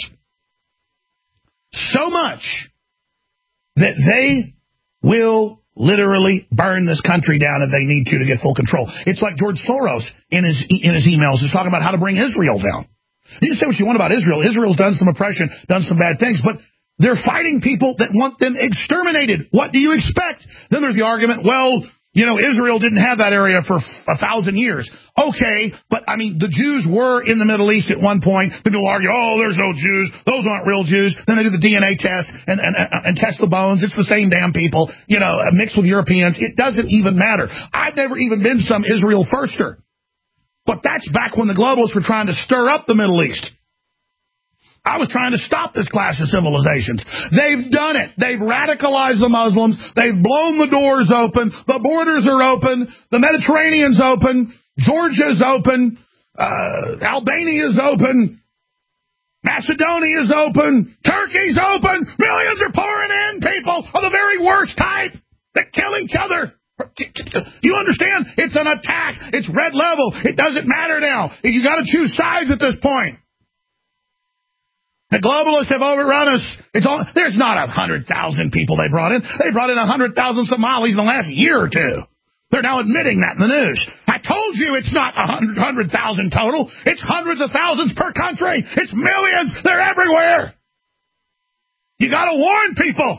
so much that they will literally burn this country down if they need to to get full control. It's like George Soros in his in his emails is talking about how to bring Israel down. You can say what you want about Israel. Israel's done some oppression, done some bad things, but they're fighting people that want them exterminated. What do you expect? Then there's the argument, well, you know, Israel didn't have that area for a thousand years. Okay, but, I mean, the Jews were in the Middle East at one point. People argue, oh, there's no Jews. Those aren't real Jews. Then they do the D N A test and, and, and test the bones. It's the same damn people, you know, mixed with Europeans. It doesn't even matter. I've never even been some Israel firster. But that's back when the globalists were trying to stir up the Middle East. I was trying to stop this clash of civilizations. They've done it. They've radicalized the Muslims. They've blown the doors open. The borders are open. The Mediterranean's open. Georgia's open. Uh, Albania's open. Macedonia's open. Turkey's open. Millions are pouring in, people of the very worst type that kill each other. You understand? It's an attack. It's red level. It doesn't matter now. You got to choose sides at this point. The globalists have overrun us. It's all, there's not a hundred thousand people they brought in. They brought in a hundred thousand Somalis in the last year or two. They're now admitting that in the news. I told you it's not one hundred thousand total. It's hundreds of thousands per country. It's millions. They're everywhere. You got to warn people.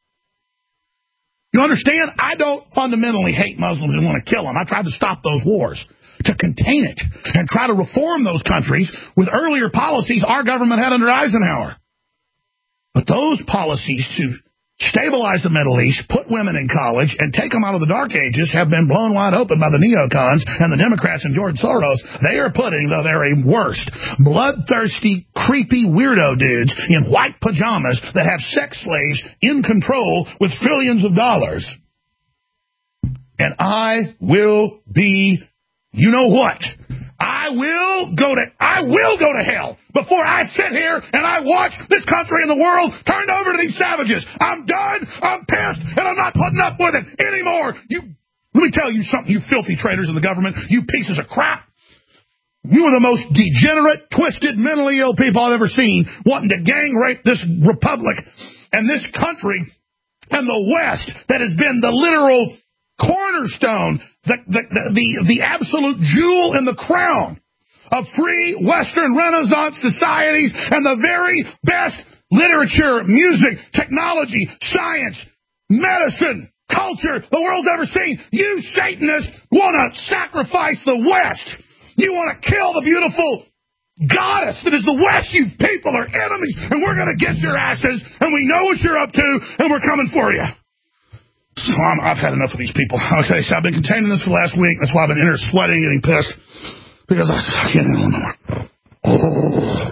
You understand? I don't fundamentally hate Muslims and want to kill them. I tried to stop those wars, to contain it, and try to reform those countries with earlier policies our government had under Eisenhower. But those policies to stabilize the Middle East, put women in college, and take them out of the dark ages have been blown wide open by the neocons and the Democrats and George Soros. They are putting the very worst, bloodthirsty, creepy weirdo dudes in white pajamas that have sex slaves in control with trillions of dollars. And I will be, you know what? I will go to I will go to hell before I sit here and I watch this country and the world turned over to these savages. I'm done. I'm pissed, and I'm not putting up with it anymore. You, let me tell you something, you filthy traitors in the government, you pieces of crap. You are the most degenerate, twisted, mentally ill people I've ever seen, wanting to gang rape this republic and this country and the West that has been the literal cornerstone, the, the, the, the, the absolute jewel in the crown of free Western Renaissance societies and the very best literature, music, technology, science, medicine, culture the world's ever seen. You Satanists want to sacrifice the West. You want to kill the beautiful goddess that is the West. You people are enemies, and we're going to get your asses, and we know what you're up to, and we're coming for you. So I'm, I've had enough of these people. Okay, so I've been containing this for the last week. That's why I've been in here sweating, getting pissed. Because I, I can't handle no more. Oh.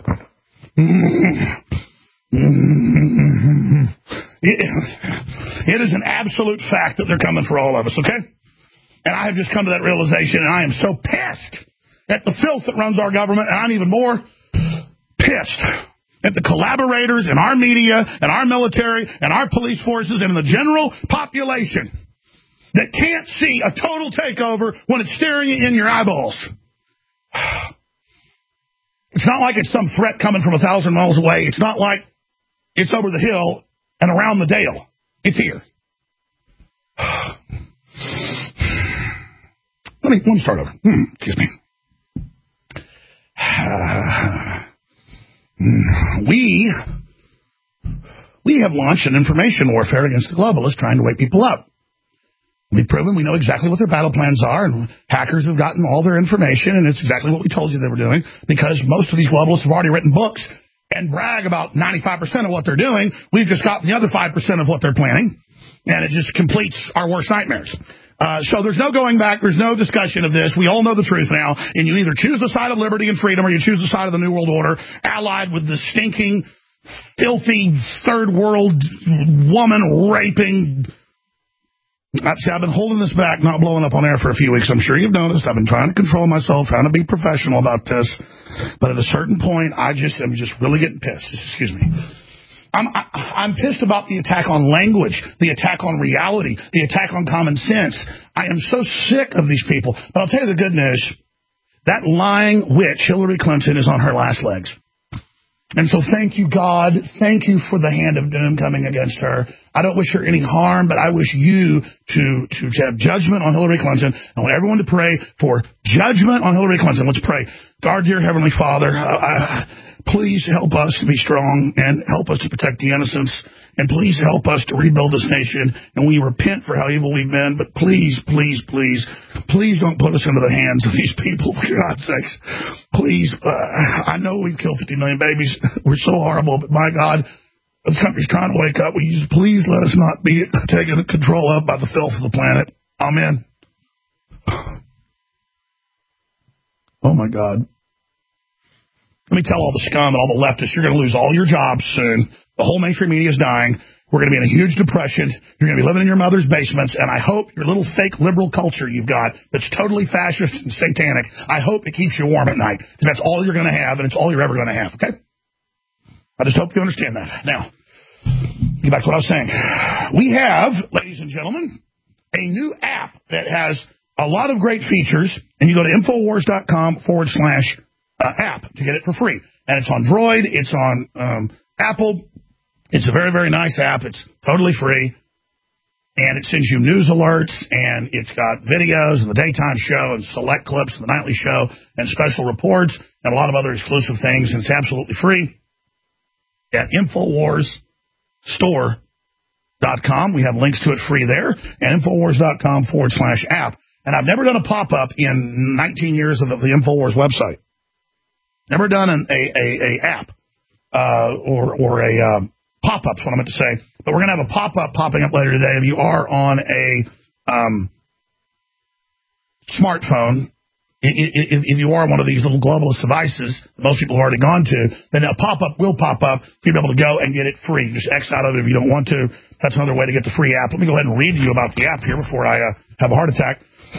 It, it is an absolute fact that they're coming for all of us, okay? And I have just come to that realization, and I am so pissed at the filth that runs our government, and I'm even more pissed at the collaborators in our media and our military and our police forces and in the general population that can't see a total takeover when it's staring you in your eyeballs. It's not like it's some threat coming from a thousand miles away. It's not like it's over the hill and around the dale. It's here. Let me, let me start over. Hmm, excuse me. Uh, We, we have launched an information warfare against the globalists trying to wake people up. We've proven we know exactly what their battle plans are, and hackers have gotten all their information, and it's exactly what we told you they were doing, because most of these globalists have already written books and brag about ninety-five percent of what they're doing. We've just got the other five percent of what they're planning, and it just completes our worst nightmares. Uh, so there's no going back. There's no discussion of this. We all know the truth now. And you either choose the side of liberty and freedom or you choose the side of the New World Order, allied with the stinking, filthy, third world, woman-raping. See, I've been holding this back, not blowing up on air for a few weeks. I'm sure you've noticed. I've been trying to control myself, trying to be professional about this. But at a certain point, I just am just really getting pissed. Excuse me. I'm, I, I'm pissed about the attack on language, the attack on reality, the attack on common sense. I am so sick of these people. But I'll tell you the good news. That lying witch, Hillary Clinton, is on her last legs. And so thank you, God. Thank you for the hand of doom coming against her. I don't wish her any harm, but I wish you to, to, to have judgment on Hillary Clinton. I want everyone to pray for judgment on Hillary Clinton. Let's pray. God, dear Heavenly Father, uh, I, please help us to be strong and help us to protect the innocents. And please help us to rebuild this nation. And we repent for how evil we've been. But please, please, please, please don't put us into the hands of these people, for God's sakes. Please, uh, I know we've killed fifty million babies. We're so horrible. But my God, this country's trying to wake up. Will you please let us not be taken control of by the filth of the planet. Amen. Oh, my God. Let me tell all the scum and all the leftists, you're going to lose all your jobs soon. The whole mainstream media is dying. We're going to be in a huge depression. You're going to be living in your mother's basements, and I hope your little fake liberal culture you've got that's totally fascist and satanic, I hope it keeps you warm at night, because that's all you're going to have, and it's all you're ever going to have, okay? I just hope you understand that. Now, get back to what I was saying. We have, ladies and gentlemen, a new app that has a lot of great features, and you go to Infowars.com forward slash uh, app to get it for free. And it's on Droid, it's on um, Apple. It's a very, very nice app. It's totally free. and it sends you news alerts, and it's got videos of the daytime show and select clips of the nightly show and special reports and a lot of other exclusive things, and it's absolutely free at Infowars Store dot com. We have links to it free there, and Infowars.com forward slash app. And I've never done a pop-up in nineteen years of the Infowars website. Never done an a, a, a app uh, or, or a um, pop-up is what I meant to say. But we're going to have a pop-up popping up later today. If you are on a um, smartphone, if, if you are on one of these little globalist devices most people have already gone to, then a pop-up will pop up for you to be able to go and get it free. Just X out of it if you don't want to. That's another way to get the free app. Let me go ahead and read to you about the app here before I uh, have a heart attack.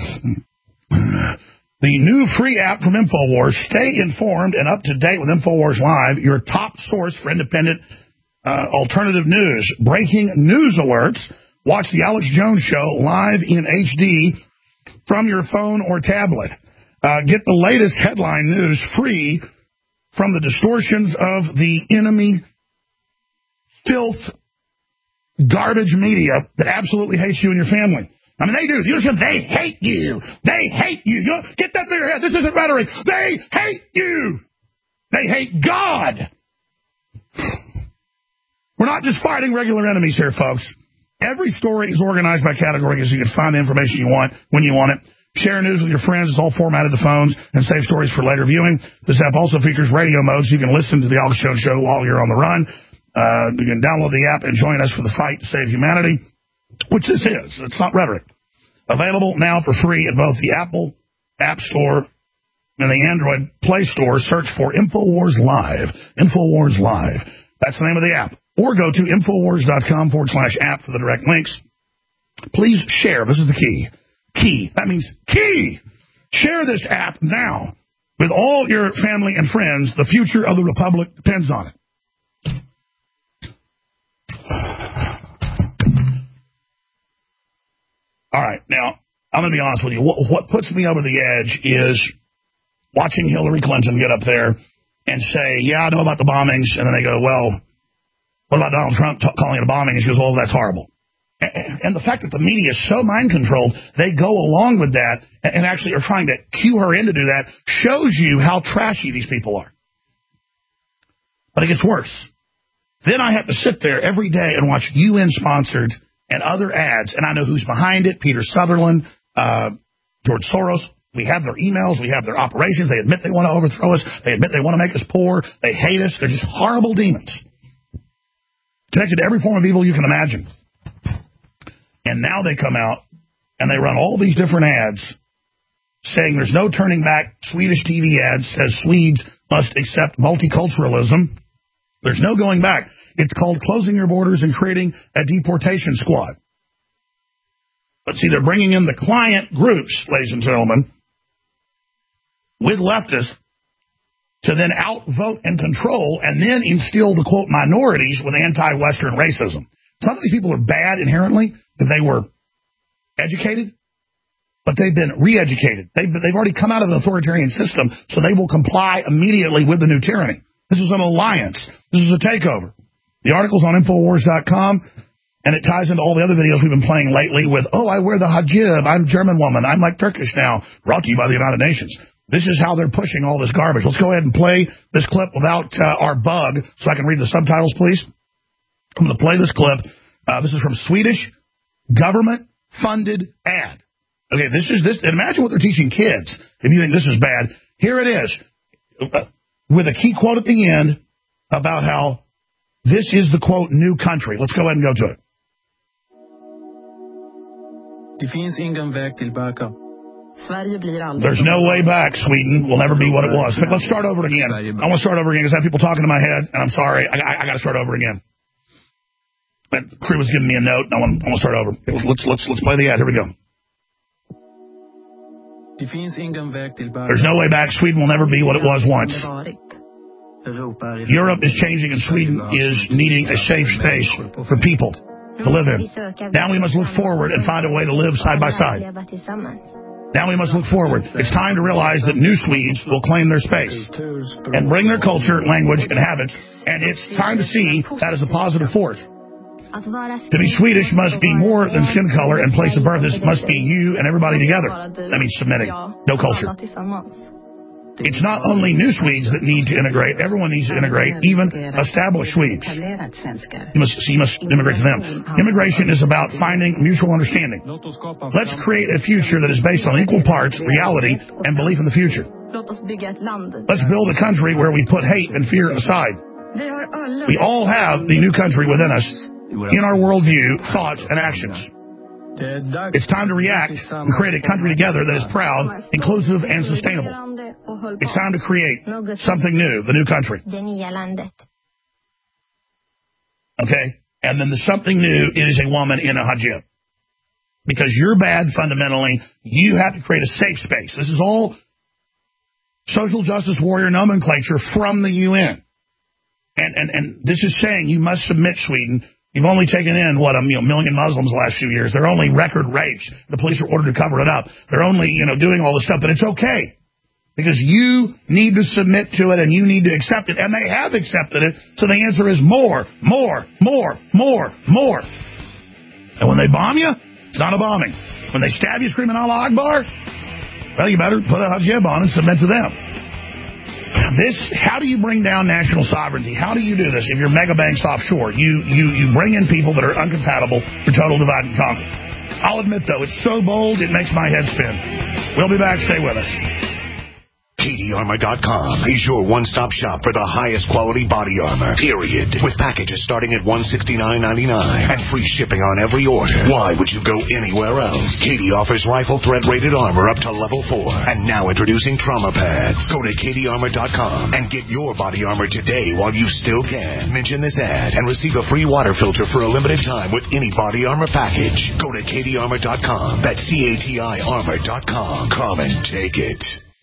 The new free app from InfoWars. Stay informed and up to date with InfoWars Live, your top source for independent uh, alternative news. Breaking news alerts. Watch the Alex Jones Show live in H D from your phone or tablet. Uh, get the latest headline news free from the distortions of the enemy filth garbage media that absolutely hates you and your family. I mean, they do. You understand? They hate you. They hate you. you know, get that through your head. This isn't rhetoric. They hate you. They hate God. We're not just fighting regular enemies here, folks. Every story is organized by category so you can find the information you want when you want it. Share news with your friends. It's all formatted to phones and save stories for later viewing. This app also features radio mode so you can listen to the Alex Jones Show while you're on the run. Uh, you can download the app and join us for the fight to save humanity, which this is. It's not rhetoric. Available now for free at both the Apple App Store and the Android Play Store. Search for InfoWars Live. InfoWars Live. That's the name of the app. Or go to Infowars.com forward slash app for the direct links. Please share. This is the key. Key. That means key. Share this app now with all your family and friends. The future of the Republic depends on it. All right. Now, I'm going to be honest with you. What, what puts me over the edge is watching Hillary Clinton get up there and say, yeah, I know about the bombings. And then they go, well, what about Donald Trump t- calling it a bombing? And she goes, well, that's horrible. And the fact that the media is so mind-controlled, they go along with that and actually are trying to cue her in to do that, shows you how trashy these people are. But it gets worse. Then I have to sit there every day and watch U N-sponsored and other ads, and I know who's behind it, Peter Sutherland, uh, George Soros. We have their emails. We have their operations. They admit they want to overthrow us. They admit they want to make us poor. They hate us. They're just horrible demons. Connected to every form of evil you can imagine. And now they come out and they run all these different ads saying there's no turning back. Swedish T V ad says Swedes must accept multiculturalism. There's no going back. It's called closing your borders and creating a deportation squad. But see, they're bringing in the client groups, ladies and gentlemen, with leftists to then outvote and control and then instill the, quote, minorities with anti-Western racism. Some of these people are bad inherently. If they were educated, but they've been re-educated. They've, they've already come out of an authoritarian system, so they will comply immediately with the new tyranny. This is an alliance. This is a takeover. The article's on Infowars dot com, and it ties into all the other videos we've been playing lately with, oh, I wear the hijab, I'm German woman, I'm like Turkish now, brought to you by the United Nations. This is how they're pushing all this garbage. Let's go ahead and play this clip without uh, our bug so I can read the subtitles, please. I'm going to play this clip. Uh, this is from Swedish government-funded ad. Okay, this is this. Imagine what they're teaching kids if you think this is bad. Here it is, uh, with a key quote at the end about how this is the, quote, new country. Let's go ahead and go to it. Det finns ingen väg tillbaka. Sverige blir aldrig. There's no way back. Sweden will never be what it was. But let's start over again. I want to start over again because I have people talking in my head, and I'm sorry. I, I, I got to start over again. But crew was giving me a note. I want, I want to start over. Let's let's let's play the ad. Here we go. Det finns ingen väg tillbaka. There's no way back. Sweden will never be what it was once. Europe is changing, and Sweden is needing a safe space for people to live in. Now we must look forward and find a way to live side by side. Now we must look forward. It's time to realize that new Swedes will claim their space and bring their culture, language, and habits, and it's time to see that as a positive force. To be Swedish must be more than skin color and place of birth. This must be you and everybody together. That means submitting. No culture. It's not only new Swedes that need to integrate. Everyone needs to integrate, even established Swedes. You must, so you must immigrate to them. Immigration is about finding mutual understanding. Let's create a future that is based on equal parts reality and belief in the future. Let's build a country where we put hate and fear aside. We all have the new country within us, in our worldview, thoughts, and actions. It's time to react and create a country together that is proud, inclusive, and sustainable. It's time to create something new, the new country. Okay? And then the something new is a woman in a hijab. Because you're bad fundamentally, you have to create a safe space. This is all social justice warrior nomenclature from the U N. And, and, and this is saying you must submit, Sweden. You've only taken in, what, a you know, million Muslims the last few years. They're only record rapes. The police are ordered to cover it up. They're only, you know, doing all this stuff. But it's okay. Because you need to submit to it and you need to accept it. And they have accepted it. So the answer is more, more, more, more, more. And when they bomb you, it's not a bombing. When they stab you screaming Allah Akbar, well, you better put a hijab on and submit to them. This, how do you bring down national sovereignty? How do you do this if you're mega banks offshore? You, you, you bring in people that are uncompatible for total divide and conquer. I'll admit, though, it's so bold, it makes my head spin. We'll be back. Stay with us. Katie Armor dot com is your one-stop shop for the highest quality body armor, period. With packages starting at one hundred sixty-nine ninety-nine and free shipping on every order. Why would you go anywhere else? Katie offers rifle thread-rated armor up to level four. And now introducing trauma pads. Go to Katie Armor dot com and get your body armor today while you still can. Mention this ad and receive a free water filter for a limited time with any body armor package. Go to Katie Armor dot com. That's C A T I Armor dot com. Come and take it.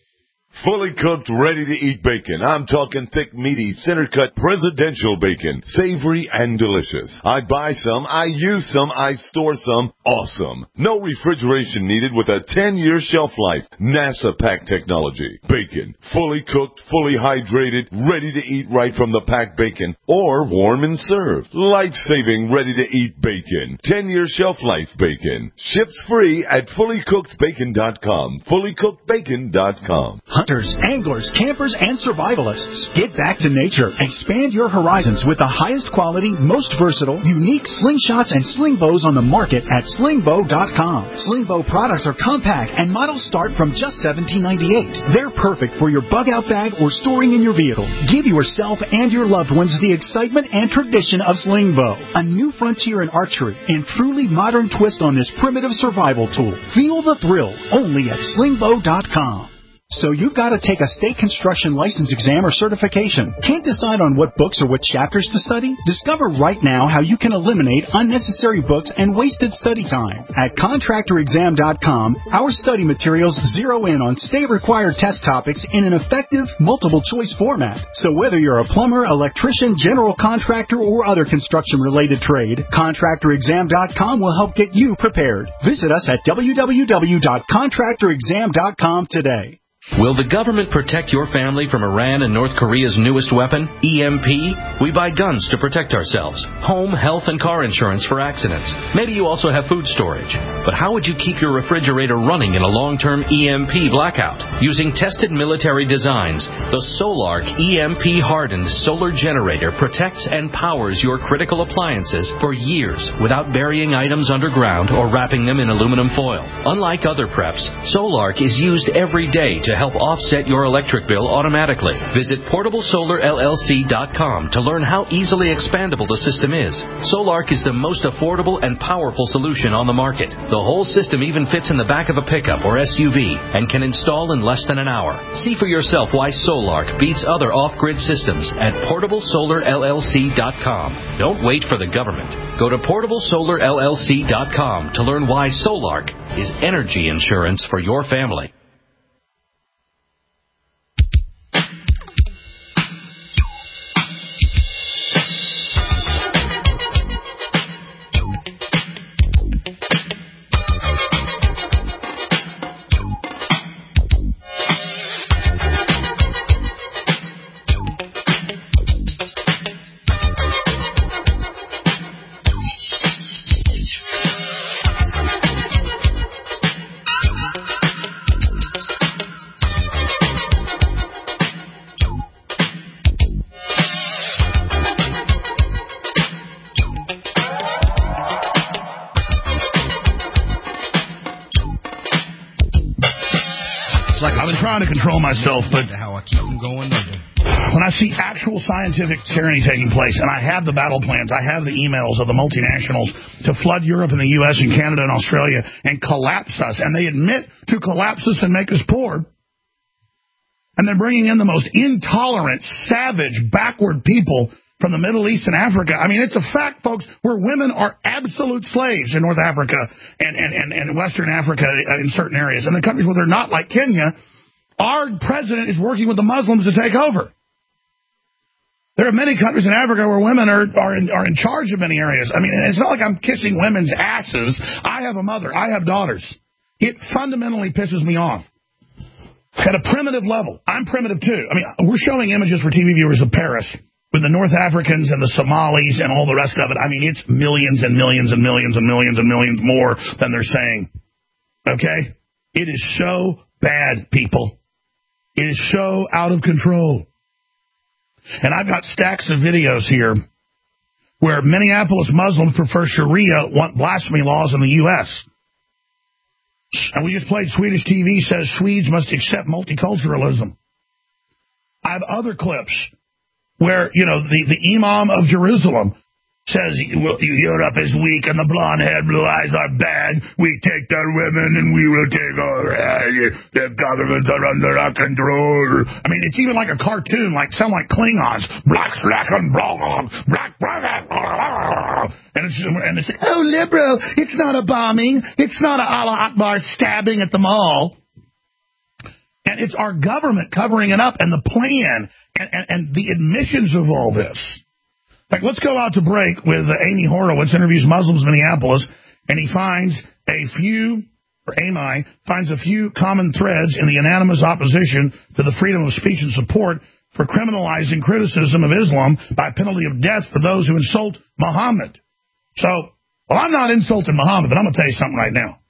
Fully cooked, ready-to-eat bacon. I'm talking thick, meaty, center-cut presidential bacon. Savory and delicious. I buy some, I use some, I store some. Awesome. No refrigeration needed with a ten-year shelf life. NASA pack technology. Bacon. Fully cooked, fully hydrated, ready to eat right from the packed bacon. Or warm and served. Life-saving, ready-to-eat bacon. ten-year shelf life bacon. Ships free at fully cooked bacon dot com. fully cooked bacon dot com. Hunters, anglers, campers, and survivalists. Get back to nature. Expand your horizons with the highest quality, most versatile, unique slingshots and sling bows on the market at sling bow dot com. Sling bow products are compact and models start from just seventeen ninety-eight. They're perfect for your bug-out bag or storing in your vehicle. Give yourself and your loved ones the excitement and tradition of sling bow. A new frontier in archery and truly modern twist on this primitive survival tool. Feel the thrill only at sling bow dot com. So you've got to take a state construction license exam or certification. Can't decide on what books or what chapters to study? Discover right now how you can eliminate unnecessary books and wasted study time. At contractor exam dot com, our study materials zero in on state-required test topics in an effective, multiple-choice format. So whether you're a plumber, electrician, general contractor, or other construction-related trade, contractor exam dot com will help get you prepared. Visit us at w w w dot contractor exam dot com today. Will the government protect your family from Iran and North Korea's newest weapon, E M P? We buy guns to protect ourselves, home, health, and car insurance for accidents. Maybe you also have food storage. But how would you keep your refrigerator running in a long-term E M P blackout? Using tested military designs, the Solark E M P-hardened solar generator protects and powers your critical appliances for years without burying items underground or wrapping them in aluminum foil. Unlike other preps, Solark is used every day to help offset your electric bill automatically. Visit portable solar L L C dot com to learn how easily expandable the system is. Solark is the most affordable and powerful solution on the market. The whole system even fits in the back of a pickup or S U V and can install in less than an hour. See for yourself why Solark beats other off-grid systems at portable solar L L C dot com. Don't wait for the government. Go to portable solar L L C dot com to learn why Solark is energy insurance for your family. trying to control myself, but how I keep them going under. When I see actual scientific tyranny taking place, and I have the battle plans, I have the emails of the multinationals to flood Europe and the U S and Canada and Australia and collapse us, and they admit to collapse us and make us poor, and they're bringing in the most intolerant, savage, backward people from the Middle East and Africa. I mean, it's a fact, folks, where women are absolute slaves in North Africa and, and, and, and Western Africa in certain areas. And the countries where they're not, like Kenya, our president is working with the Muslims to take over. There are many countries in Africa where women are are in, are in charge of many areas. I mean, it's not like I'm kissing women's asses. I have a mother. I have daughters. It fundamentally pisses me off. At a primitive level. I'm primitive, too. I mean, we're showing images for T V viewers of Paris with the North Africans and the Somalis and all the rest of it. I mean, it's millions and millions and millions and millions and millions more than they're saying. Okay? It is so bad, people. It is so out of control. And I've got stacks of videos here where Minneapolis Muslims prefer Sharia, want blasphemy laws in the U S And we just played Swedish T V says Swedes must accept multiculturalism. I have other clips where, you know, the, the Imam of Jerusalem says, well, Europe is weak and the blonde hair, blue eyes are bad. We take their women and we will take over. The governments are under our control. I mean, it's even like a cartoon, like sound like Klingons. Black, black, and black, black, black, and it's, and it's like, oh, liberal, it's not a bombing. It's not a Allah Akbar stabbing at the mall. And it's our government covering it up and the plan and, and, and the admissions of all this. Like, let's go out to break with uh, Amy Horowitz, interviews Muslims in Minneapolis, and he finds a few, or Amy, finds a few common threads in the unanimous opposition to the freedom of speech and support for criminalizing criticism of Islam by penalty of death for those who insult Muhammad. So, well, I'm not insulting Muhammad, but I'm going to tell you something right now.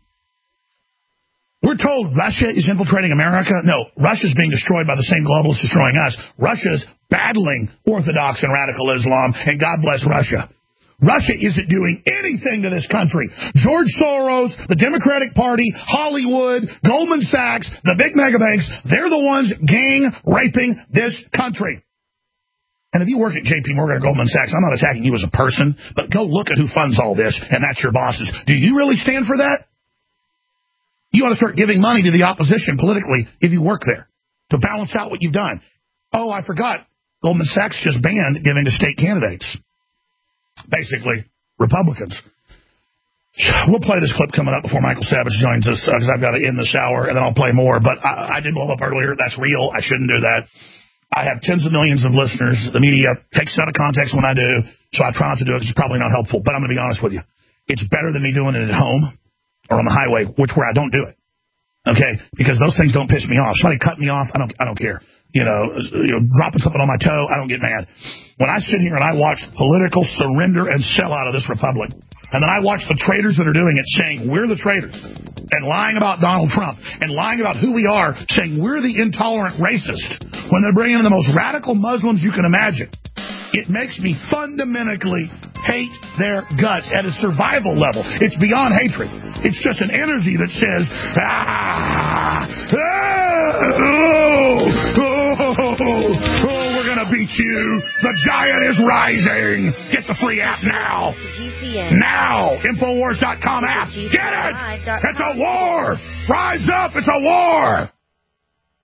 We're told Russia is infiltrating America. No, Russia's being destroyed by the same globalists destroying us. Russia's battling Orthodox and radical Islam, and God bless Russia. Russia isn't doing anything to this country. George Soros, the Democratic Party, Hollywood, Goldman Sachs, the big mega banks, they're the ones gang raping this country. And if you work at J P Morgan or Goldman Sachs, I'm not attacking you as a person, but go look at who funds all this, and that's your bosses. Do you really stand for that? You ought to start giving money to the opposition politically if you work there to balance out what you've done. Oh, I forgot. Goldman Sachs just banned giving to state candidates. Basically, Republicans. We'll play this clip coming up before Michael Savage joins us because uh, I've got to end the shower, and then I'll play more. But I, I did blow up earlier. That's real. I shouldn't do that. I have tens of millions of listeners. The media takes it out of context when I do, so I try not to do it because it's probably not helpful. But I'm going to be honest with you. It's better than me doing it at home or on the highway, which where I don't do it. Okay? Because those things don't piss me off. Somebody cut me off, I don't I don't care. You know, you know, dropping something on my toe, I don't get mad. When I sit here and I watch political surrender and sell out of this republic, and then I watch the traitors that are doing it saying we're the traitors, and lying about Donald Trump, and lying about who we are, saying we're the intolerant racist, when they're bringing in the most radical Muslims you can imagine, it makes me fundamentally hate their guts at a survival level. It's beyond hatred. It's just an energy that says, ah, ah oh, oh, oh, we're going to beat you. The giant is rising. Get the free app now. Now. Infowars dot com app. Get it. It's a war. Rise up. It's a war.